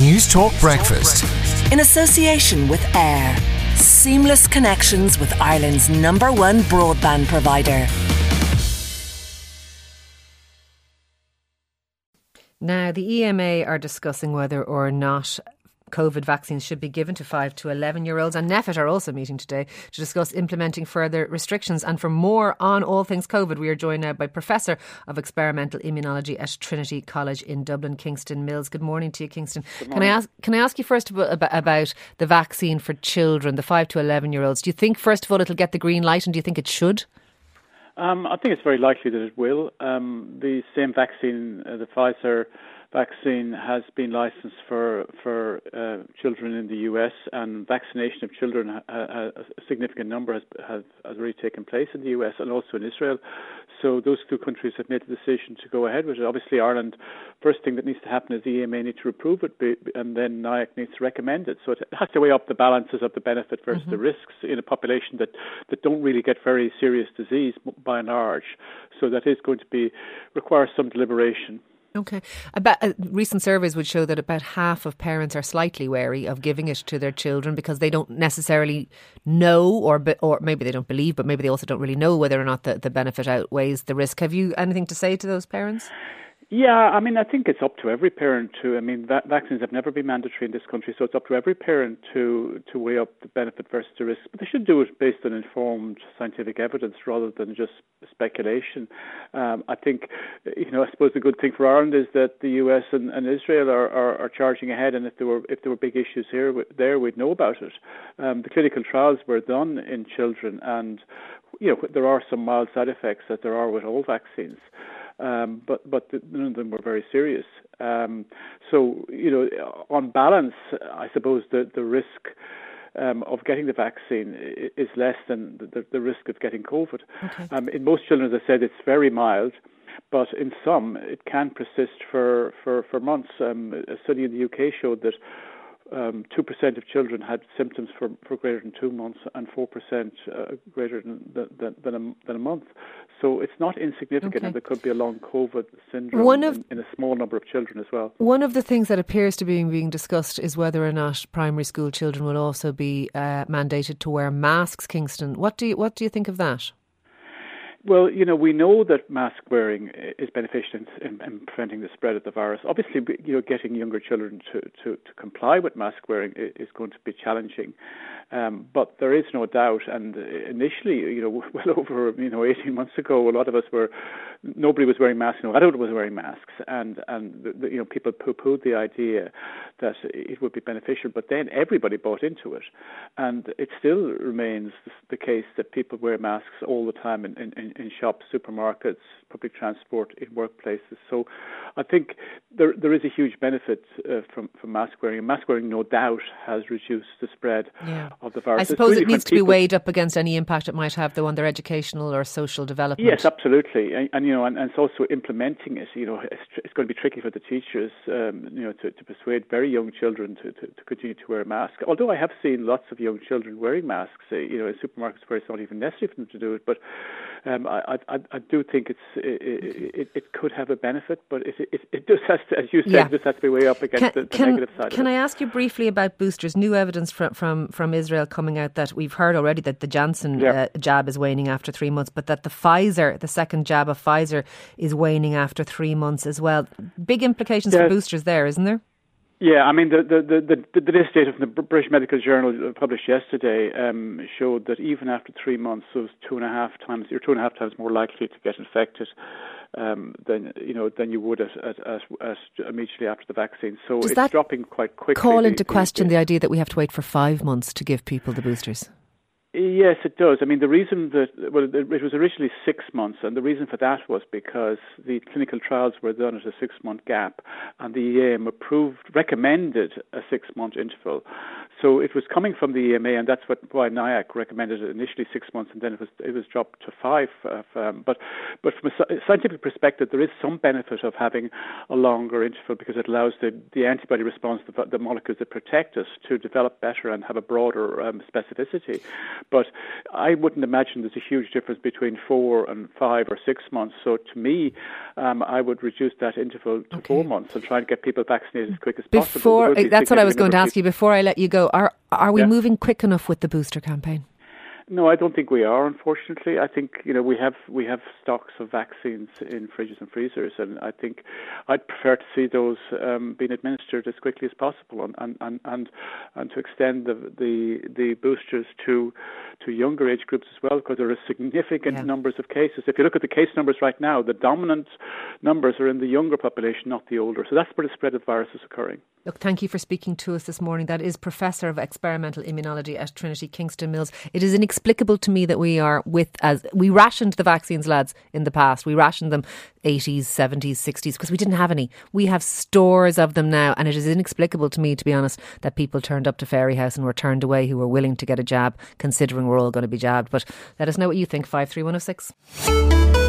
News Talk Breakfast. In association with AIR. Seamless connections with Ireland's #1 broadband provider. Now, the EMA are discussing whether or not COVID vaccines should be given to 5 to 11-year-olds, and NPHET are also meeting today to discuss implementing further restrictions. And for more on all things COVID, we are joined now by Professor of Experimental Immunology at Trinity College in Dublin, Kingston Mills. Good morning to you, Kingston. Can I ask you first about the vaccine for children, the 5 to 11-year-olds? Do you think, first of all, it'll get the green light, and do you think it should? I think it's very likely that it will. The same vaccine, the Pfizer vaccine, has been licensed for children in the US, and vaccination of children, a significant number has already taken place in the US and also in Israel. So those two countries have made the decision to go ahead with it. Obviously, Ireland, first thing that needs to happen is the EMA need to approve it, and then NIAC needs to recommend it. So it has to weigh up the balances of the benefit versus the risks in a population that don't really get very serious disease by and large. So that is going to require some deliberation. Okay. Recent surveys would show that about half of parents are slightly wary of giving it to their children because they don't necessarily know, or maybe they don't believe, but maybe they also don't really know whether or not the benefit outweighs the risk. Have you anything to say to those parents? Yeah, I mean, I think it's up to every parent to, vaccines have never been mandatory in this country, so it's up to every parent to weigh up the benefit versus the risk. But they should do it based on informed scientific evidence rather than just speculation. I think, I suppose the good thing for Ireland is that the US and Israel are charging ahead, and if there were big issues there, we'd know about it. The clinical trials were done in children, and there are some mild side effects that there are with all vaccines. But none of them were very serious. So, on balance, I suppose the risk of getting the vaccine is less than the risk of getting COVID. Okay. In most children, as I said, it's very mild, but in some, it can persist for months. A study in the UK showed that 2% of children had symptoms for greater than 2 months, and 4% greater than a month. So it's not insignificant, okay. And there could be a long COVID syndrome in a small number of children as well. One of the things that appears to be being discussed is whether or not primary school children will also be mandated to wear masks. Kingston, what do you think of that? Well, we know that mask wearing is beneficial in preventing the spread of the virus. Obviously, getting younger children to comply with mask wearing is going to be challenging. But there is no doubt, and initially, well over 18 months ago, a lot of us nobody was wearing masks. No adult was wearing masks, and people poo-pooed the idea that it would be beneficial. But then everybody bought into it, and it still remains the case that people wear masks all the time in shops, supermarkets, public transport, in workplaces. So I think there is a huge benefit from mask wearing. And mask wearing, no doubt, has reduced the spread of the virus. I suppose it needs to be weighed up against any impact it might have, though, on their educational or social development. Yes, absolutely. And it's also implementing it. It's going to be tricky for the teachers, to persuade very young children to continue to wear a mask. Although I have seen lots of young children wearing masks, in supermarkets where it's not even necessary for them to do it. But I do think it could have a benefit, but it does have to, as you said, just has to be way up against the negative side. Can I ask you briefly about boosters? New evidence from Israel coming out that we've heard already that the Janssen jab is waning after 3 months, but that the second jab of Pfizer is waning after 3 months as well. Big implications for boosters there, isn't there? Yeah, I mean, the latest data from the British Medical Journal published yesterday showed that even after 3 months, so you're 2.5 times more likely to get infected than you would at immediately after the vaccine. So Does it's dropping quite quickly. Call into question the idea that we have to wait for 5 months to give people the boosters? Yes, it does. I mean, the reason it was originally 6 months, and the reason for that was because the clinical trials were done at a 6-month gap, and the EMA recommended a 6-month interval. So it was coming from the EMA, and that's why NIAC recommended it initially 6 months, and then it was dropped to 5. But from a scientific perspective, there is some benefit of having a longer interval because it allows the antibody response, the molecules that protect us, to develop better and have a broader specificity. But I wouldn't imagine there's a huge difference between 4 and 5 or 6 months. So to me, I would reduce that interval to 4 months and try and get people vaccinated as quick as possible. That's what I was going to ask you before I let you go. Are we moving quick enough with the booster campaign? No, I don't think we are, unfortunately. I think, we have stocks of vaccines in fridges and freezers, and I think I'd prefer to see those being administered as quickly as possible and to extend the boosters to younger age groups as well, because there are significant numbers of cases. If you look at the case numbers right now, the dominant numbers are in the younger population, not the older. So that's where the spread of virus is occurring. Look, thank you for speaking to us this morning. That is Professor of Experimental Immunology at Trinity Kingston Mills. It is inexplicable to me that we rationed the vaccines, lads, in the past. We rationed them 80s, 70s, 60s because we didn't have any. We have stores of them now, and it is inexplicable to me, to be honest, that people turned up to Fairyhouse and were turned away who were willing to get a jab, considering we're all going to be jabbed. But let us know what you think. 53106.